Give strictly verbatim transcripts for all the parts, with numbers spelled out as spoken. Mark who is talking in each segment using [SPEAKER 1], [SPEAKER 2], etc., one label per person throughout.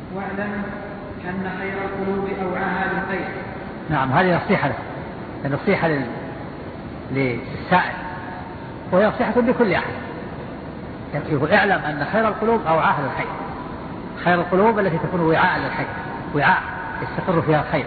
[SPEAKER 1] واعلم أن خير القلوب أوعاها للخير.
[SPEAKER 2] نعم، هذه نصيحة له، النصيحة لل... للسائل، وهي نصيحة لكل أحد. يقول اعلم أن خير القلوب أوعاها للخير. خير القلوب التي تكون وعاء للخير، وعاء يستقر فيها الخير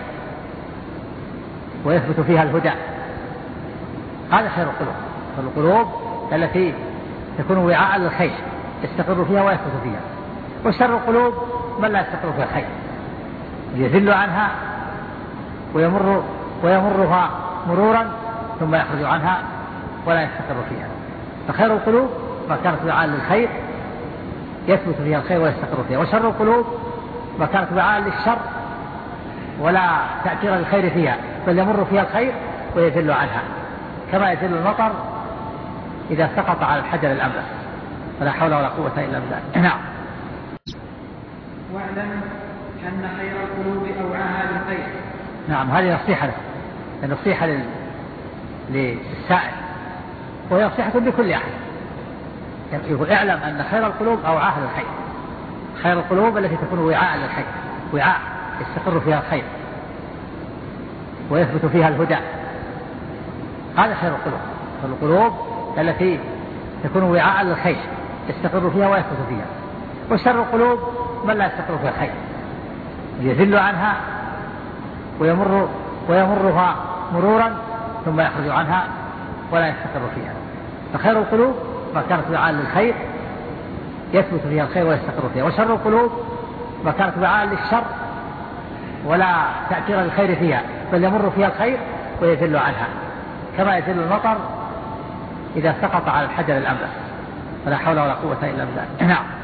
[SPEAKER 2] ويثبت فيها الهدى. هذا خير القلوب، القلوب التي تكون وعاء للخير يستقر فيها ويثبت فيها. وشر القلوب من لا يستقر فيها الخير، يذل عنها ويمر ويمرها مرورا ثم يخرج عنها ولا يستقر فيها. فخير القلوب ما كانت وعاء للخير يثبت فيها الخير ويستقر فيها، وشر القلوب ما كانت وعاء للشر ولا تأثير للخير فيها، بل يمر فيها الخير ويذل عنها، كما يذل المطر إذا سقط على الحجر الأملس. فلا حول ولا قوة إلا بالله. نعم.
[SPEAKER 1] واعلم أن خير القلوب أوعاها للخير.
[SPEAKER 2] نعم، هذه نصيحة له، النصيحة لل... للسائل، وهي نصيحة لكل أحد. يقول اعلم أن خير القلوب أوعاها للخير. خير القلوب التي تكون وعاء للخير، وعاء يستقر فيها الخير ويثبت فيها الهدى. هذا خير القلوب، القلوب التي تكون وعاء للخير يستقر فيها ويثبت فيها. وشر القلوب من لا يستقر فيها الخير، يذل عنها ويمر ويمرها مرورا ثم يخرج عنها ولا يستقر فيها. فخير القلوب ما كانت وعاء للخير يثبت فيها الخير ويستقر فيها، وشر القلوب ما كانت وعاء للشر ولا تأثير للخير فيها، بل يمر فيها الخير ويذل عنها، كما يذل المطر إذا سقط على الحجر الأملس. فلا حول ولا قوة إلا بالله. نعم.